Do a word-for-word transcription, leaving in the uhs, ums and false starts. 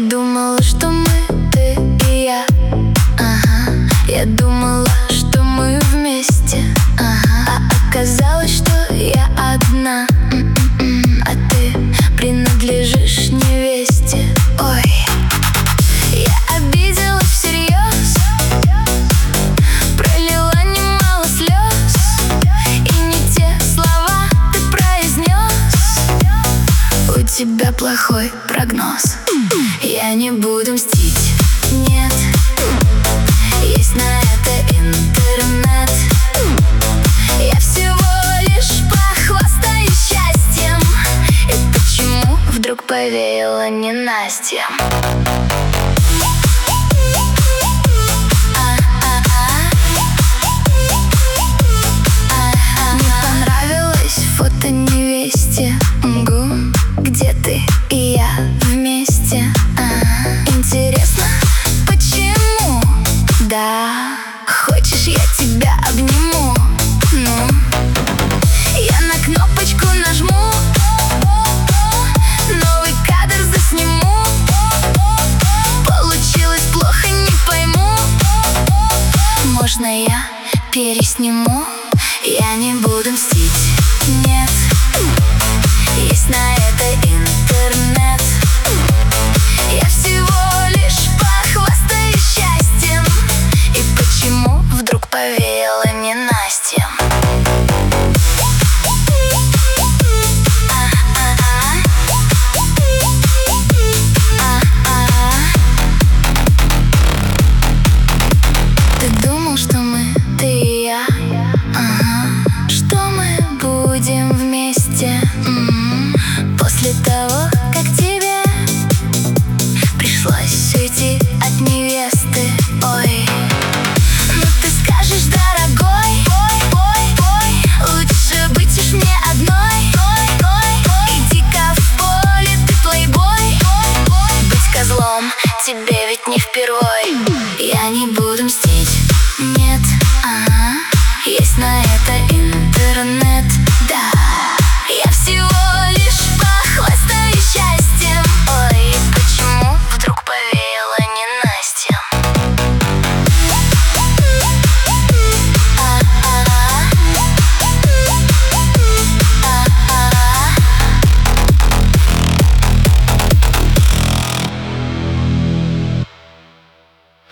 думала, что мы, ты и я, ага. Я думала, что мы вместе, ага. А оказалось, что я одна. М-м-м. А ты принадлежишь невесте. Ой, я обиделась всерьез, пролила немало слез, и не те слова ты произнес. У тебя плохой прогноз. Я не буду мстить, нет. Есть на это интернет. Я всего лишь похвастаюсь счастьем. И почему вдруг повеяло ненастьем? Не понравилось фото невесте. Угу. Где ты и я вместе? Интересно, почему? Да, хочешь, я тебя обниму? Ну, я на кнопочку нажму, новый кадр засниму. Получилось плохо, не пойму. Можно я пересниму? Я не буду мстить, нет. Есть на это интернет. Я всего лишь похвастаюсь счастьем. И почему вдруг повеяло ненастьем? Ты думал, что мы, ты и я, ага. Что мы будем вместе, м-м. После того, как тебе пришлось уйти от невесты. Ой, ну ты скажешь, дорогой, ой, ой, ой, лучше быть уж мне одной. Ой, ой, иди-ка в поле, ты плейбой. Быть козлом тебе ведь не впервой. Я не буду мстить.